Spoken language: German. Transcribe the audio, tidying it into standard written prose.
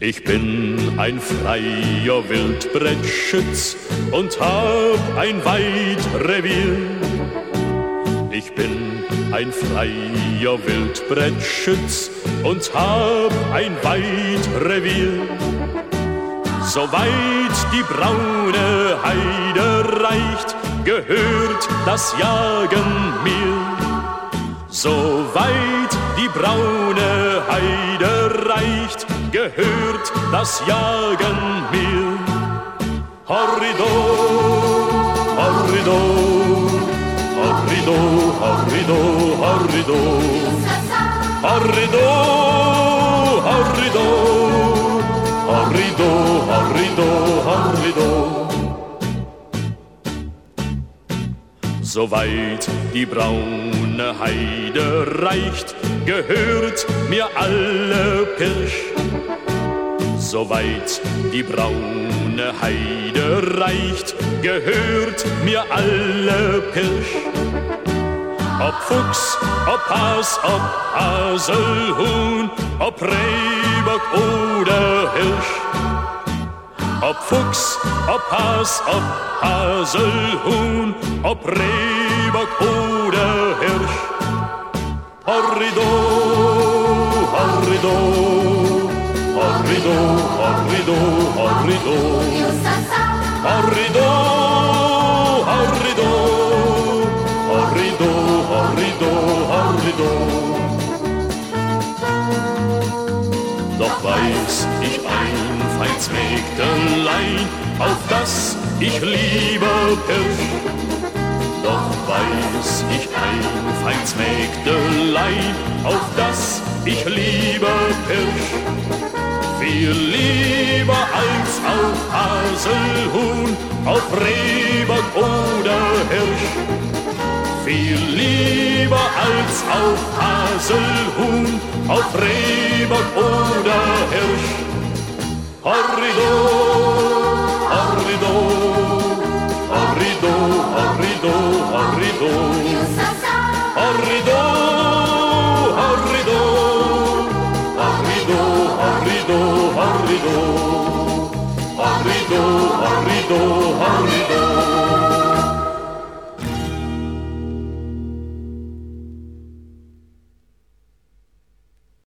Ich bin ein freier Wildbrettschütz und hab ein Weidrevier. Ich bin ein freier Wildbrettschütz und hab ein Weidrevier. Soweit die braune Heide reicht, gehört das Jagen mir. Soweit die braune Heide reicht, gehört das Jagen mir. Horrido, horrido, horrido, horrido, horrido, horrido, horrido, horrido, horrido, horrido. Soweit die braune Heide reicht, gehört mir alle Pirsch. Soweit die braune Heide reicht, gehört mir alle Pirsch. Ob Fuchs, ob Has, ob Haselhuhn, ob Rehbock oder Hirsch. Ob Fuchs, ob Has, ob Haselhuhn, ob Rehbock oder Hirsch. Horrido, horrido, horrido, horrido, horrido, horrido, horrido, horrido, horrido, horrido. Doch weiß ich ein feins Mägdelein, auf das ich liebe Pirsch. Doch weiß ich ein feins Mägdelein, auf das ich liebe Pirsch. Viel lieber als auf Haselhuhn, auf Rehbock oder Hirsch. Viel lieber als auf Haselhuhn, auf Rehbock oder Hirsch. Horrido, horrido, horrido, horrido, horrido, horrido, horrido, horrido, horrido, horrido, horrido, horrido.